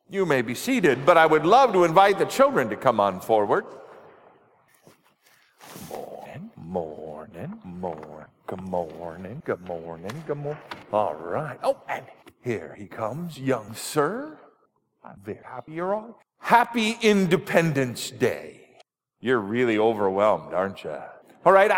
You may be seated, but I would love to invite the children to come on forward. Good morning. All right. Oh, and here he comes, young sir. I'm very happy you're all. Happy Independence Day. You're really overwhelmed, aren't you? All right,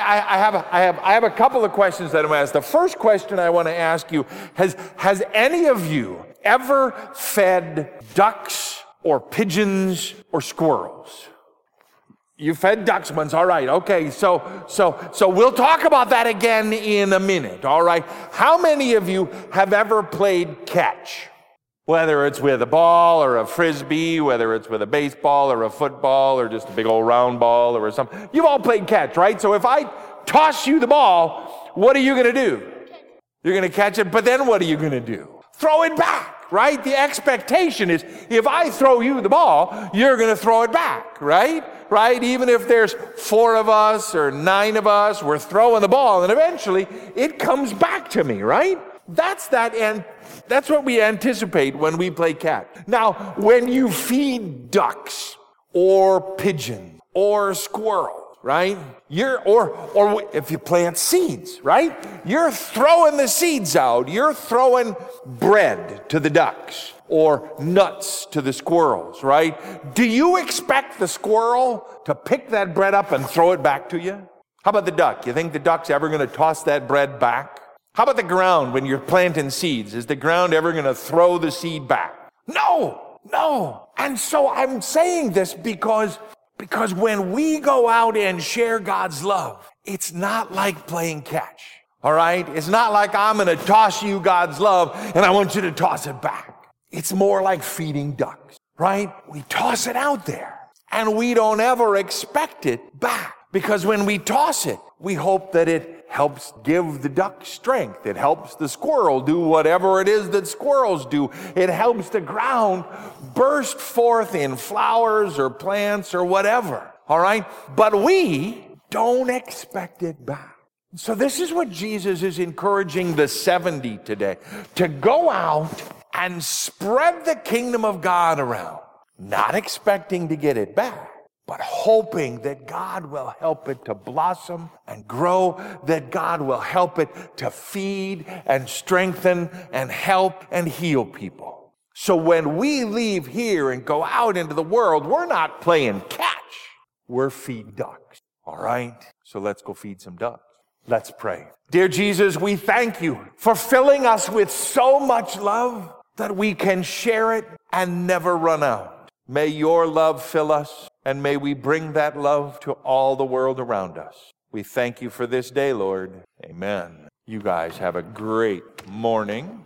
I have a couple of questions that I'm going to ask. The first question I want to ask you, has any of you ever fed ducks or pigeons or squirrels? You fed ducks once, all right, okay, so we'll talk about that again in a minute, all right? How many of you have ever played catch? Whether it's with a ball or a frisbee, whether it's with a baseball or a football or just a big old round ball or something. You've all played catch, right? So if I toss you the ball, what are you going to do? You're going to catch it, but then what are you going to do? Throw it back, right? The expectation is if I throw you the ball, you're going to throw it back, right? Right? Even if there's 4 of us or 9 of us, we're throwing the ball and eventually it comes back to me, right? That's what we anticipate when we play catch. Now, when you feed ducks or pigeons or squirrels, right? Or if you plant seeds, right? You're throwing the seeds out. You're throwing bread to the ducks or nuts to the squirrels, right? Do you expect the squirrel to pick that bread up and throw it back to you? How about the duck? You think the duck's ever going to toss that bread back? How about the ground when you're planting seeds? Is the ground ever going to throw the seed back? No. And so I'm saying this because when we go out and share God's love, it's not like playing catch, all right? It's not like I'm going to toss you God's love and I want you to toss it back. It's more like feeding ducks, right? We toss it out there and we don't ever expect it back because when we toss it, we hope that it helps give the duck strength. It helps the squirrel do whatever it is that squirrels do. It helps the ground burst forth in flowers or plants or whatever, all right? But we don't expect it back. So this is what Jesus is encouraging the 70 today, to go out and spread the kingdom of God around, not expecting to get it back, but hoping that God will help it to blossom and grow, that God will help it to feed and strengthen and help and heal people. So when we leave here and go out into the world, we're not playing catch. We're feeding ducks, all right? So let's go feed some ducks. Let's pray. Dear Jesus, we thank you for filling us with so much love that we can share it and never run out. May your love fill us, and may we bring that love to all the world around us. We thank you for this day, Lord. Amen. You guys have a great morning.